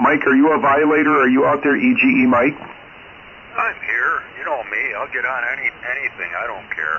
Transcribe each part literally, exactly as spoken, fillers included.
Mike, are you a violator? Are you out there, E G E Mike? I'm here. You know me. I'll get on any anything. I don't care.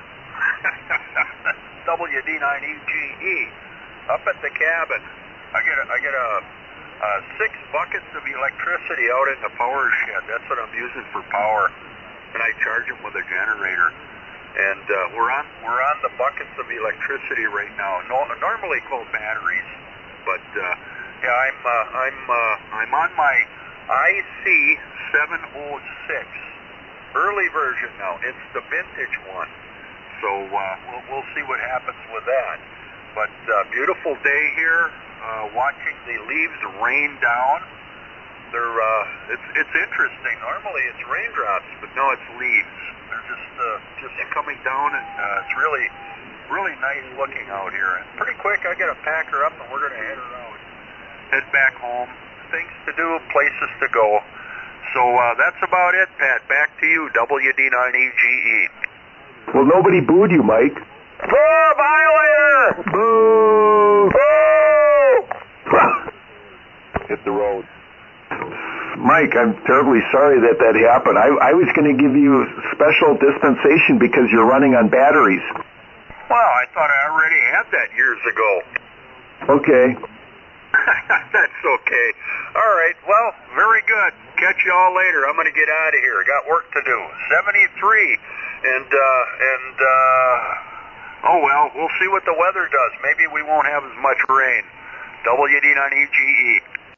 W D nine E G E. Up at the cabin. I get a, I get a, a six buckets of electricity out in the power shed. That's what I'm using for power. And I charge them with a generator. And uh, we're on we're on the buckets of electricity right now. No, normally called batteries, but uh, yeah, I'm uh, I'm uh, I'm on my I C seven oh six early version now. It's the vintage one, so uh, we'll we'll see what happens with that. But uh, beautiful day here, uh, watching the leaves rain down. They're uh, it's it's interesting. Normally it's raindrops, but no, it's leaves. They're just uh, just coming down, and uh, it's really really nice looking out here. And pretty quick, I got to pack her up, and we're going to head her out, head back home. Things to do, places to go. So uh, that's about it, Pat. Back to you, W D nine E G E. Well, nobody booed you, Mike. Boo, violator! Boo! Boo! Hit the road. Mike, I'm terribly sorry that that happened. I, I was going to give you special dispensation because you're running on batteries. Well, I thought I already had that years ago. Okay. That's okay. All right. Well, very good. Catch you all later. I'm going to get out of here. I got work to do. seventy-three. And, uh, and, uh, oh, well, we'll see what the weather does. Maybe we won't have as much rain. W D nine E G E.